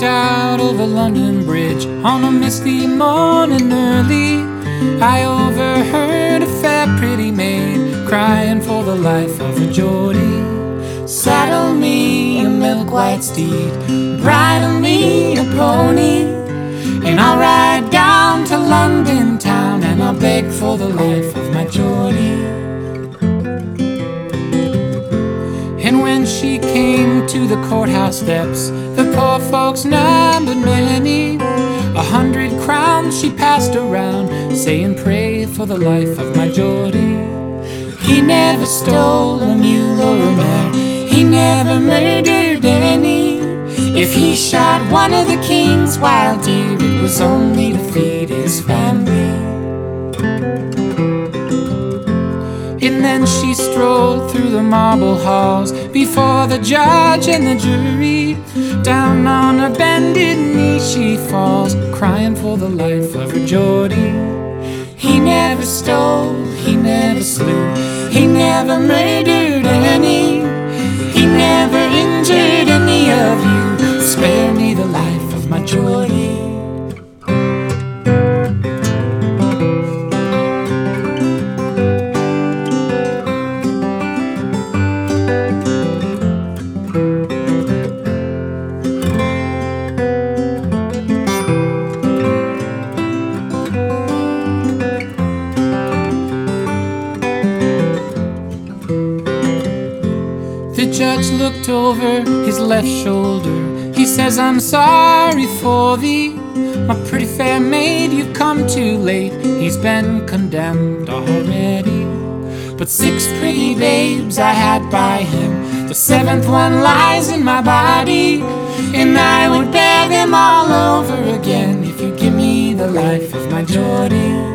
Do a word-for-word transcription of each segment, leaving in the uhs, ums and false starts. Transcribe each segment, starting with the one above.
out over London Bridge on a misty morning early. I overheard a fair pretty maid crying for the life of her Geordie. Saddle me a milk-white steed, bridle me a pony, and I'll ride down to London town and I'll beg for the life of my Geordie. And when she came to the courthouse steps, the poor folks numbered many. A hundred crowns she passed around, saying pray for the life of my Geordie. He never stole a mule or a mare, he never murdered any. If he shot one of the king's wild deer, it was only to feed his family. And then she strolled through the marble halls before the judge and the jury. Down on her bended knee she falls, crying for the life of her Geordie. He never stole, he never slew, he never murdered any. He never injured any of you, spare me the life of my Geordie. The judge looked over his left shoulder. He says, I'm sorry for thee, my pretty fair maid, you've come too late. He's been condemned already. But six pretty babes I had by him, the seventh one lies in my body, and I would bear them all over again if you give me the life of my Geordie.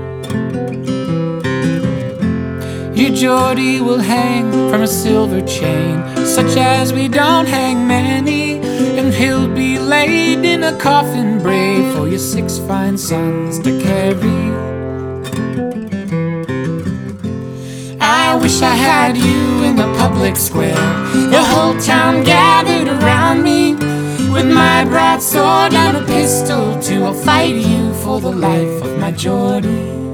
Your Geordie will hang from a silver chain, such as we don't hang many, and he'll be laid in a coffin brave for your six fine sons to carry. I wish I had you in the public square, the whole town gathered around me. With my broadsword and a pistol too, I'll fight you for the life of my Geordie.